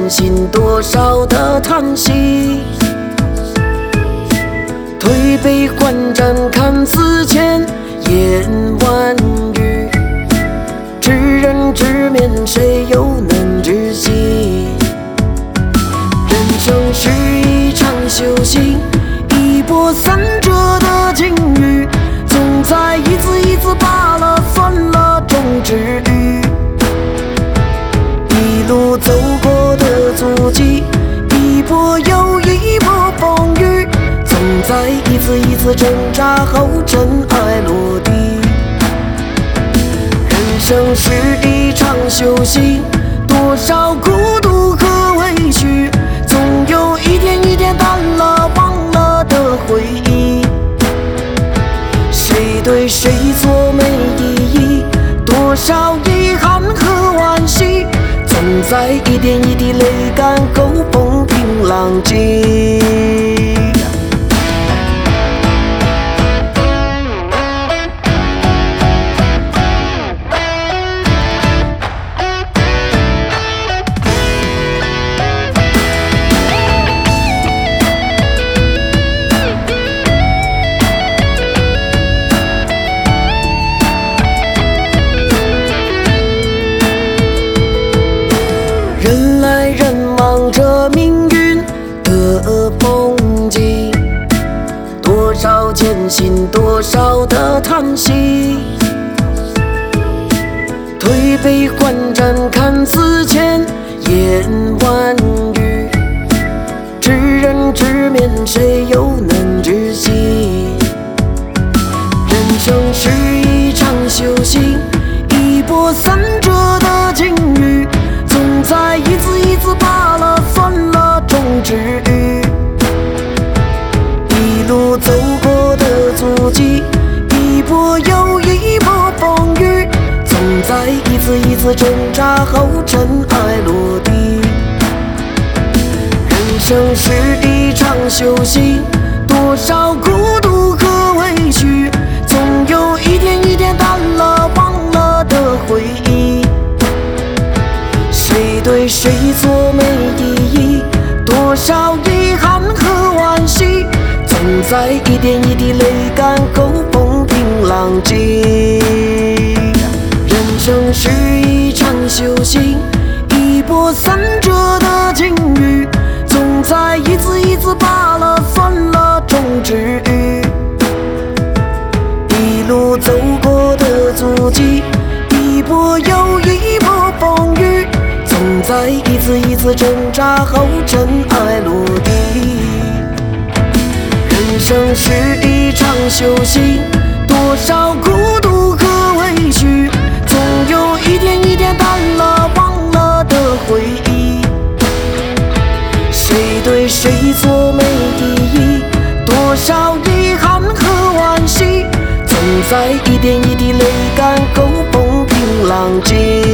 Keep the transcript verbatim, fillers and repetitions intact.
信多少的叹息。推杯换盏看此前烟万语，知人知面谁又能知悉？人生是一场修行，一波三折的境遇，总在一次一次罢了算了终止语。一路走过的足迹，一波又一波风雨，总在一次一次挣扎后尘埃落地。人生是一场修行，多少孤独和委屈，总有一点一点淡了忘了的回忆。谁对谁错没意义，多少遗憾和惋惜，总在一点一滴泪干后风平浪静。人来人往，这命运的风景，多少艰辛，多少的叹息。推杯换盏看此前烟万语，知人知面谁又能知悉？人生是一场修行，一波三折的境遇，总在一次一次罢了算了终止语。一路走过的足迹，一波又一波风雨，总在一次一次挣扎后尘埃落地。人生是一场修行，多少孤独和委屈，总有一点一点淡了忘了的回忆。谁对谁错没意义，多少遗憾和惋惜，总在一点一滴泪干后风平浪静。人生是一场修行，一波三折的境遇，总在一次一次罢了算了终止语。一路走过的足迹，一波又一波风雨，总在一次一次挣扎后尘埃落地。人生是一场修行，多少孤独和委屈，总有一点一点淡了忘了的回忆。谁对谁错没意义，多少遗憾和惋惜，总在一点一滴泪干后风平浪静。